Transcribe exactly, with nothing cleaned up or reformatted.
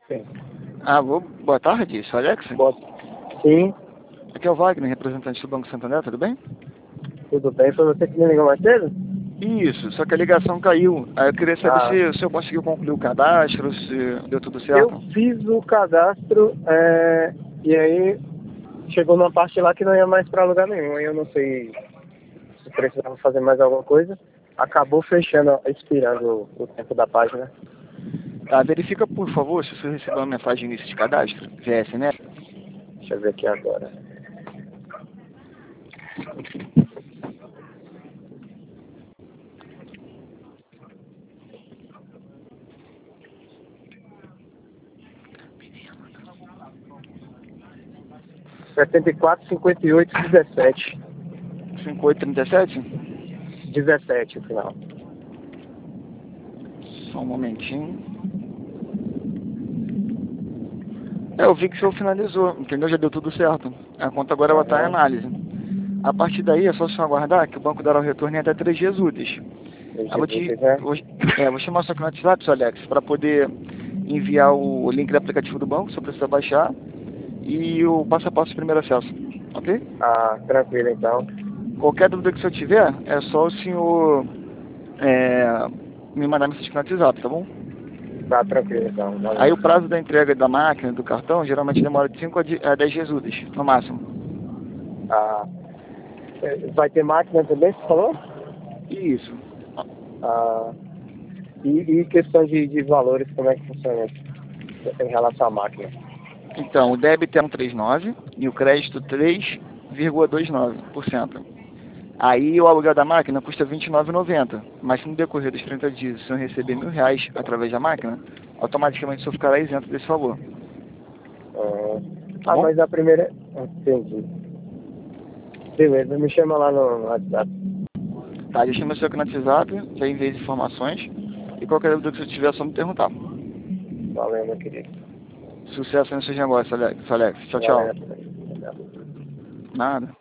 Sim. Ah, vou... boa tarde, sou Alex. Boa... Sim, Aqui é o Wagner, representante do Banco Santander, tudo bem? tudo bem. Foi você que me ligou mais cedo? Isso, só que a ligação caiu. Aí eu queria saber Ah, se o senhor conseguiu concluir o cadastro, se deu tudo eu certo. fiz o cadastro é, e aí chegou numa parte lá que não ia mais para lugar nenhum. Aí eu não sei se precisava fazer mais alguma coisa. Acabou fechando, expirando o, o tempo da página. Tá, verifica, por favor, se o senhor recebeu uma mensagem de início de cadastro, via S M S. Deixa eu ver aqui agora. setenta e quatro, cinquenta e oito, dezessete. cinco oito três sete? dezessete o final. Só um momentinho. É, eu vi que o senhor finalizou, entendeu? Já deu tudo certo. A conta agora ela está em Aham. análise. A partir daí é só o senhor aguardar que o banco dará o retorno em até três dias úteis. Eu vou te, né? vou, é, vou chamar só aqui no WhatsApp, seu Alex, para poder enviar o link do aplicativo do banco, só precisa baixar, e o passo a passo do primeiro acesso, ok? Ah, tranquilo então. Qualquer dúvida que o senhor tiver, é só o senhor é, me mandar mensagem no WhatsApp, tá bom? Tá tranquilo então. Aí Valeu. o prazo da entrega da máquina, do cartão, geralmente demora de cinco a dez dias úteis, no máximo. Ah, vai ter máquina também, você falou? Isso. Ah, e, e questão de, de valores, como é que funciona em relação à máquina? Então, o débito é um vírgula trinta e nove e o crédito três vírgula vinte e nove por cento. Aí o aluguel da máquina custa vinte e nove reais e noventa centavos, mas se no decorrer dos trinta dias o senhor receber mil reais através da máquina, automaticamente o senhor ficará isento desse valor. Ah, Tá ah, bom? mas a primeira... ah, Entendi. Beleza, me chama lá no, no WhatsApp. Tá, deixa meu seu aqui no WhatsApp, já enviei as informações, e qualquer dúvida que você tiver é só me perguntar. Valeu, meu querido. Sucesso nos seus negócios, Alex. Alex. Tchau, tchau. Valeu. Nada.